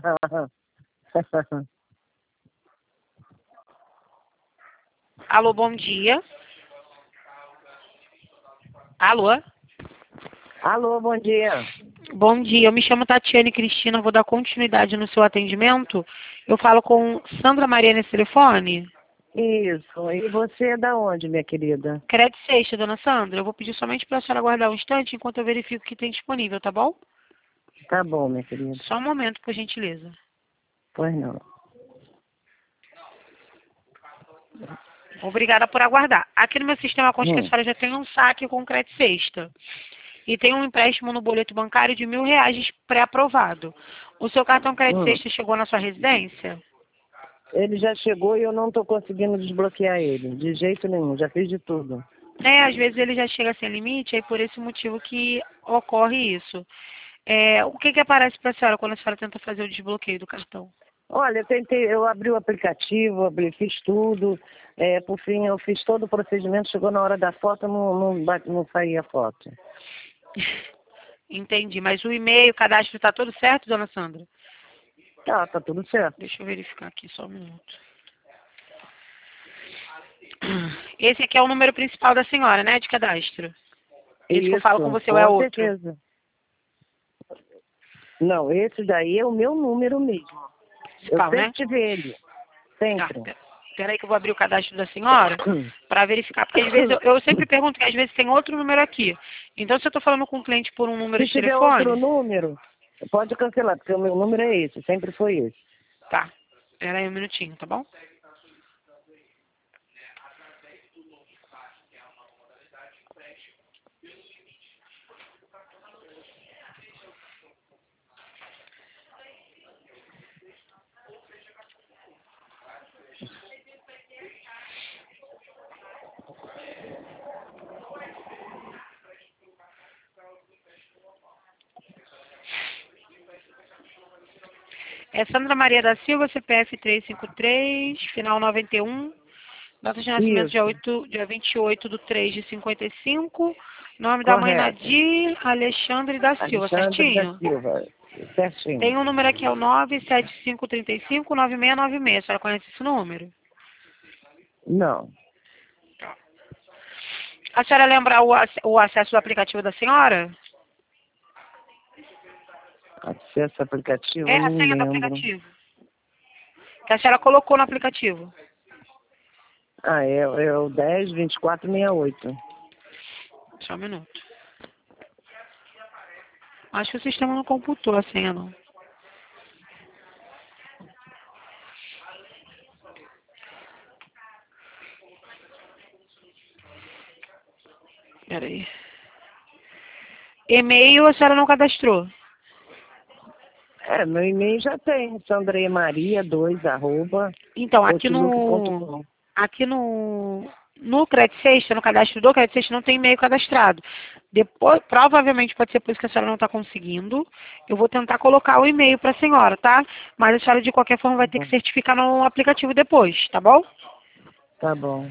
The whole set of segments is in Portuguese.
Alô, bom dia. Alô? Alô, bom dia. Bom dia, eu me chamo Tatiane Cristina, vou dar continuidade no seu atendimento. Eu falo com Sandra Maria nesse telefone? Isso. E você é da onde, minha querida? Crédito Sexta, dona Sandra. Eu vou pedir somente para a senhora aguardar um instante enquanto eu verifico o que tem disponível, tá bom? Tá bom, minha querida. Só um momento, por gentileza. Pois não. Obrigada por aguardar. Aqui no meu sistema consta que a senhora já tem um saque com Crédito Sexta. E tem um empréstimo no boleto bancário de R$ 1.000 pré-aprovado. O seu cartão Crédito Sexta chegou na sua residência? Ele já chegou e eu não estou conseguindo desbloquear ele. De jeito nenhum. Já fiz de tudo. Às vezes ele já chega sem limite, é por esse motivo que ocorre isso. O que aparece para a senhora quando a senhora tenta fazer o desbloqueio do cartão? Olha, eu abri o aplicativo, fiz tudo. Por fim, eu fiz todo o procedimento. Chegou na hora da foto, não saía a foto. Entendi, mas o e-mail, o cadastro está tudo certo, dona Sandra? Tá tudo certo. Deixa eu verificar aqui só um minuto. Esse aqui é o número principal da senhora, né, de cadastro? Esse que eu falo com você ou é outro? Com certeza. Não, esse daí é o meu número mesmo. Principal, Eu sempre né? tive ele. Sempre. Tá, peraí que eu vou abrir o cadastro da senhora para verificar, porque às vezes eu sempre pergunto que às vezes tem outro número aqui. Então, se eu estou falando com um cliente por um número Se de tiver telefone... outro número, pode cancelar, porque o meu número é esse, sempre foi esse. Tá, peraí um minutinho, tá bom? É Sandra Maria da Silva, CPF 353, final 91, data de nascimento dia 28/3/55, nome da mãe Correto. Nadir Alexandre da Silva, Alexandre da certinho? Silva. Certinho. Tem um número aqui, é o 975359696. A senhora conhece esse número? Não. A senhora lembra o acesso do aplicativo da senhora? Acesso aplicativo, É a não senha do lembro. aplicativo. Que a senhora colocou no aplicativo. É o 102468. Só um minuto. Acho que o sistema não computou a senha, não. Peraí. E-mail a senhora não cadastrou? Meu e-mail já tem, sandremaria2, Então, outlook.com. aqui no Crédito Sexta, no cadastro do Crédito Sexta, não tem e-mail cadastrado. Depois, provavelmente pode ser por isso que a senhora não está conseguindo. Eu vou tentar colocar o e-mail para a senhora, tá? Mas a senhora, de qualquer forma, vai ter que certificar no aplicativo depois, tá bom? Tá bom.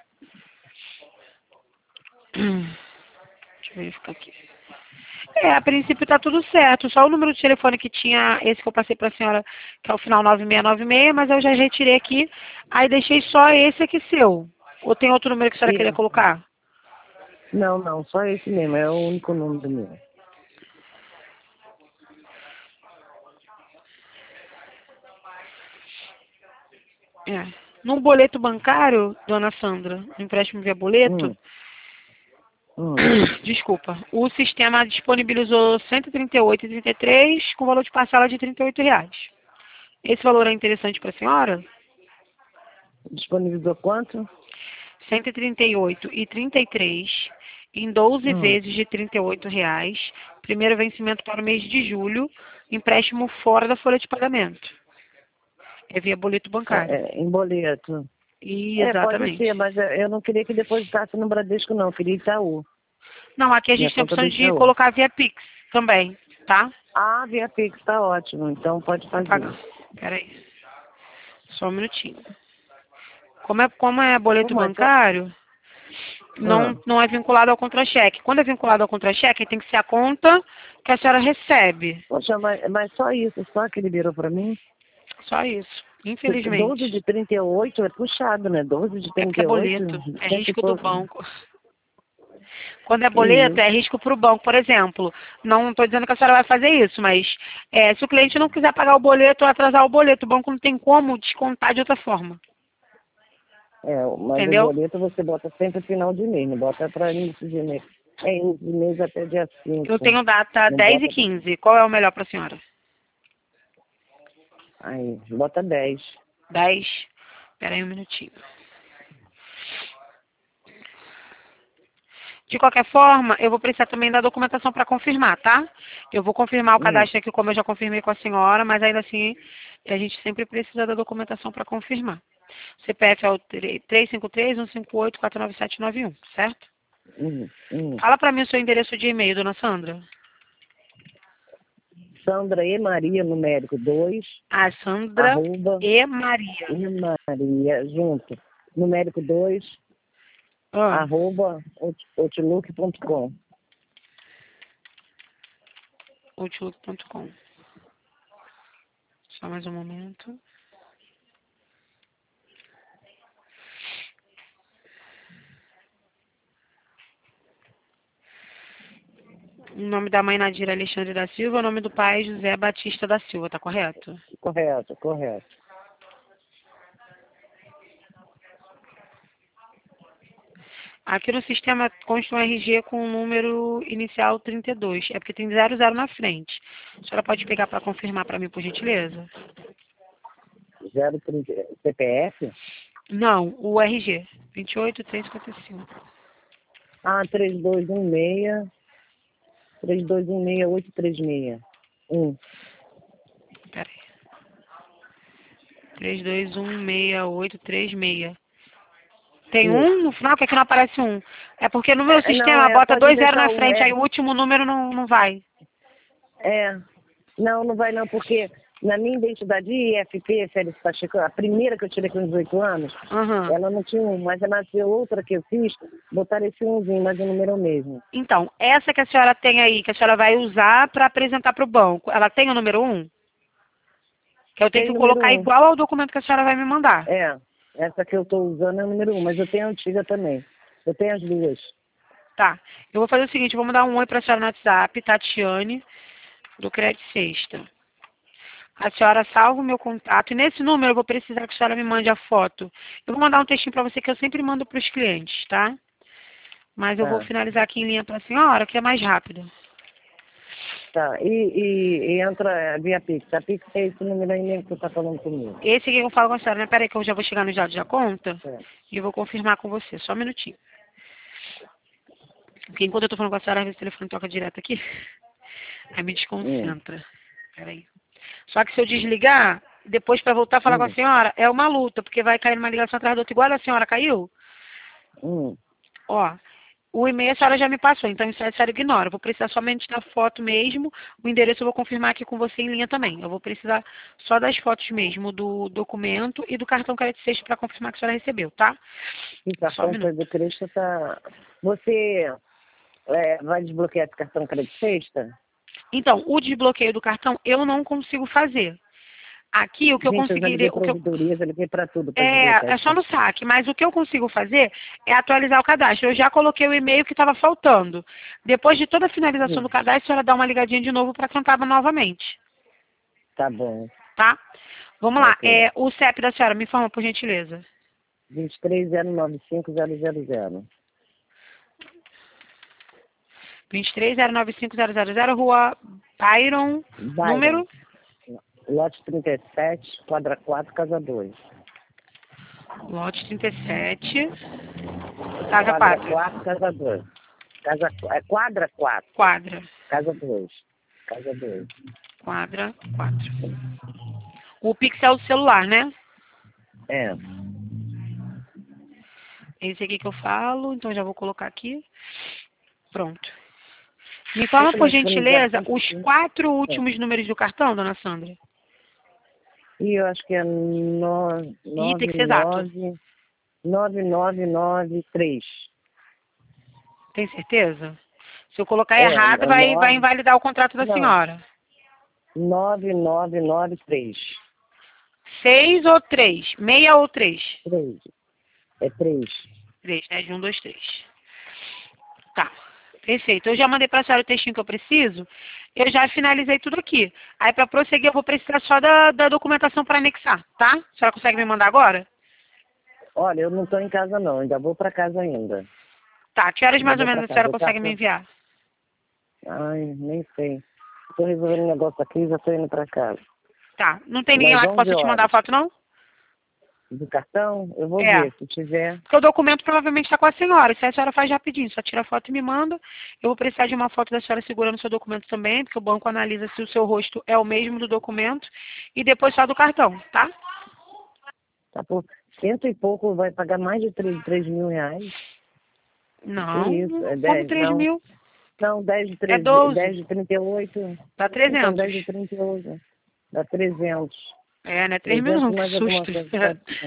Deixa eu verificar aqui. A princípio tá tudo certo. Só o número de telefone que tinha, esse que eu passei para a senhora, que é o final 9696, mas eu já retirei aqui. Aí deixei só esse aqui seu. Ou tem outro número que a senhora queria Isso. colocar? Não, só esse mesmo, é o único número meu. No boleto bancário, dona Sandra, no empréstimo via boleto, desculpa, o sistema disponibilizou 138,33 com valor de parcela de R$ 38. Esse valor é interessante para a senhora? Disponibilizou quanto? 138,33 em 12 vezes de R$ 38. Primeiro vencimento para o mês de julho, empréstimo fora da folha de pagamento. É via boleto bancário. Em boleto. Pode Exatamente. ser, mas eu não queria que depositasse no Bradesco, não. Eu queria Itaú. Não, aqui a gente tem a opção de colocar via Pix também, tá? Via Pix, tá ótimo. Então pode fazer. Peraí. Só um minutinho. Como é boleto bancário, não é vinculado ao contra-cheque. Quando é vinculado ao contra-cheque, tem que ser a conta que a senhora recebe. Poxa, mas só isso, só que ele virou para mim? Só isso, 12 infelizmente. de 38 é puxado, né? 12 de É porque é 38, boleto, é cento e risco do pouco. banco. Quando é Que boleto, é isso? risco para o banco. Por exemplo, não estou dizendo que a senhora vai fazer isso, mas se o cliente não quiser pagar o boleto ou atrasar o boleto, o banco não tem como descontar de outra forma. É, mas o Entendeu? boleto você bota sempre final de mês, não bota para início de mês. É início de mês até dia Eu 5. tenho data Não 10 e bota. 15. Qual é o melhor para a senhora? Aí, bota 10. 10. Espera aí um minutinho. De qualquer forma, eu vou precisar também da documentação para confirmar, tá? Eu vou confirmar o cadastro aqui, como eu já confirmei com a senhora, mas ainda assim, a gente sempre precisa da documentação para confirmar. CPF é o 353-158-49791, certo? Uhum, uhum. Fala para mim o seu endereço de e-mail, dona Sandra. Sandra e Maria, numérico 2, Ah, Sandra arroba, e Maria. e Maria, junto, numérico 2, Ah, arroba, outlook.com. outlook.com. Só mais um momento. O nome da mãe Nadira Alexandre da Silva, o nome do pai José Batista da Silva, tá correto? Correto, correto. Aqui no sistema consta um RG com o número inicial 32. É porque tem 00 na frente. A senhora pode pegar para confirmar para mim, por gentileza? 030, CPF? Não, o RG. 28355. Ah, 3216, 3216-836. Pera aí. 3216-836. Tem Isso. um no final, que aqui não aparece um. É porque no meu Não, sistema bota pode 20 deixar na um, frente, aí o último número não vai. não, não vai não, porque na minha identidade IFP, Félix Pacheco, a primeira que eu tirei com 18 anos, Aham. ela não tinha um, mas nasceu outra que eu fiz, botaram esse umzinho, mas o número é o mesmo. Então, essa que a senhora tem aí, que a senhora vai usar para apresentar para o banco, ela tem o número 1? Que eu tenho Tem que o número colocar 1. igual ao documento que a senhora vai me mandar. Essa que eu estou usando é o número 1, mas eu tenho a antiga também. Eu tenho as duas. Tá. Eu vou fazer o seguinte, eu vou mandar um oi para a senhora no WhatsApp, Tatiane, do Crédito Sexta. A senhora salva o meu contato e nesse número eu vou precisar que a senhora me mande a foto. Eu vou mandar um textinho para você que eu sempre mando para os clientes, tá? Mas eu vou Tá. finalizar aqui em linha para a senhora, que é mais rápido. Tá. E entra via Pix. A Pix é esse número aí mesmo que você tá falando comigo. Esse aqui que eu falo com a senhora, né? Peraí que eu já vou chegar nos dados da conta É. e eu vou confirmar com você. Só um minutinho. Porque enquanto eu tô falando com a senhora, às vezes o telefone toca direto aqui. Aí me desconcentra. Peraí. Só que se eu desligar, depois para voltar a falar com a Hum, senhora, é uma luta, porque vai cair numa ligação atrás da outra, igual a senhora caiu. hum. Ó, o e-mail a senhora já me passou, então isso a senhora ignora. Eu vou precisar somente da foto mesmo. O endereço eu vou confirmar aqui com você em linha também. Eu vou precisar só das fotos mesmo, do documento e do cartão crédito sexta para confirmar que a senhora recebeu, tá? E Só um cartão minuto. de crédito tá... Você vai desbloquear esse cartão crédito sexta? Então, o desbloqueio do cartão eu não consigo fazer. Aqui, o que eu Gente, eu já liguei conseguiria, o que eu, provedorias, eu liguei para tudo para desbloquear é esse só no cartão. saque, mas o que eu consigo fazer é atualizar o cadastro. Eu já coloquei o e-mail que estava faltando. Depois de toda a finalização do cadastro, a senhora dá uma ligadinha de novo para tentar novamente, Tá bom. tá? Vamos lá. Ok. O CEP da senhora, me informa, por gentileza. 23095-000. 2309500, Rua Byron, Byron. número Lote 37, quadra 4, casa 2. lote 37, casa Quadra 4, 4, casa 2. Quadra 4, quadra, casa 2. Casa 2. quadra 4. O pixel do celular, né? É. É esse aqui que eu falo, então já vou colocar aqui. Pronto. Me informa, Puxa, por mas foi no zero gentileza, ponto os cinco. 4 É. últimos números do cartão, dona Sandra. E eu acho que é E tem que ser exato. 9993. Tem certeza? Se eu colocar É, errado, vai invalidar o contrato da não, senhora. 9993. 6 ou 3? Meia ou 3? 3. É 3. 3, né? De 1, 2, 3. Tá. Perfeito. Eu já mandei para a senhora o textinho que eu preciso. Eu já finalizei tudo aqui. Aí, para prosseguir, eu vou precisar só da documentação para anexar, tá? A senhora consegue me mandar agora? Olha, eu não estou em casa não, ainda vou para casa ainda. Tá. Que horas Ainda mais ou vou menos para a casa. senhora consegue me enviar? Ai, nem sei. Estou resolvendo um negócio aqui e já estou indo para casa. Tá. Não tem ninguém Umas lá que 11 possa te mandar a horas. foto, não? Do cartão, eu vou É. ver, se tiver. Porque o documento provavelmente está com a senhora. Se a senhora faz rapidinho, só tira a foto e me manda. Eu vou precisar de uma foto da senhora segurando o seu documento também, porque o banco analisa se o seu rosto é o mesmo do documento. E depois só do cartão, tá? Tá por cento e pouco, vai pagar mais de 3 mil reais. Que Não. isso? É Como 10, 3 não. mil? Não, 10 de É 13, 12. 10 de 38. Dá Então, 300. 10 de 38. Dá 300. É, não é 3 mil 300 não, que mais alguma susto. coisa.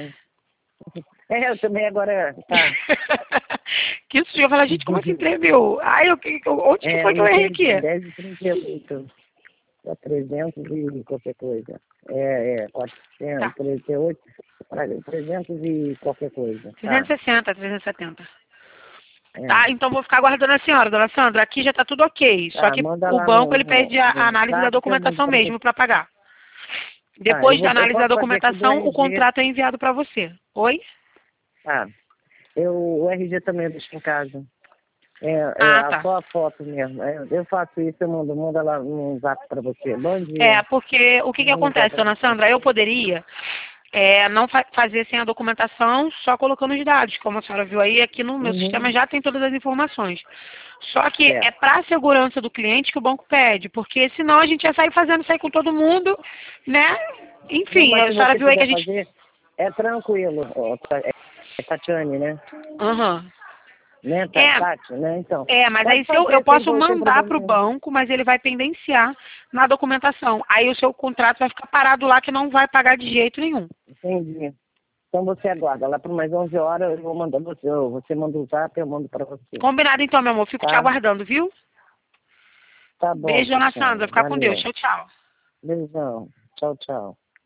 É, eu também agora, tá. Que susto, eu falei, gente, como assim 3 mil? Ai, onde que É, foi eu que eu errei entendi. aqui? 10 de 38. Dá 300 e qualquer coisa. É, Tá. 438. 300 e qualquer coisa. Tá. 360, 370. É. Tá, então vou ficar aguardando a senhora, dona Sandra. Aqui já tá tudo ok. Só Tá, que manda o lá banco ele pede a no análise da zap que eu mando documentação pra você. mesmo para pagar. Tá, Depois da eu análise da posso fazer aqui do documentação, o RG. contrato é enviado para você. Oi? Tá. O RG também eu deixo em casa. Ah, tá. Só a foto mesmo. Eu faço isso, eu mando lá no zap pra você. Bom dia. É, porque o que que Bom dia acontece, pra dona você. Sandra? Eu poderia não fazer sem a documentação, só colocando os dados. Como a senhora viu aí, aqui no meu sistema Uhum. já tem todas as informações. Só que é Certo. para a segurança do cliente que o banco pede, porque senão a gente ia sair fazendo isso aí com todo mundo, né? Não, Enfim, mas a se senhora você viu aí que quiser a gente... fazer, é tranquilo. Ó, é Tatiane, né? Aham. Né, É, Tati, né? Então, mas pode aí se eu fazer posso sem mandar problema para o nenhum. banco, mas ele vai pendenciar na documentação. Aí o seu contrato vai ficar parado lá que não vai pagar de jeito nenhum. Entendi. Então você aguarda. Lá por mais 11 horas eu vou mandar você. Você manda o zap, eu mando pra você. Combinado então, meu amor. Fico te Tá? aguardando, viu? Tá bom, Beijo, dona Tatiana. Sandra. Fica com Deus. Valeu. Tchau, tchau. Beijão. Tchau, tchau.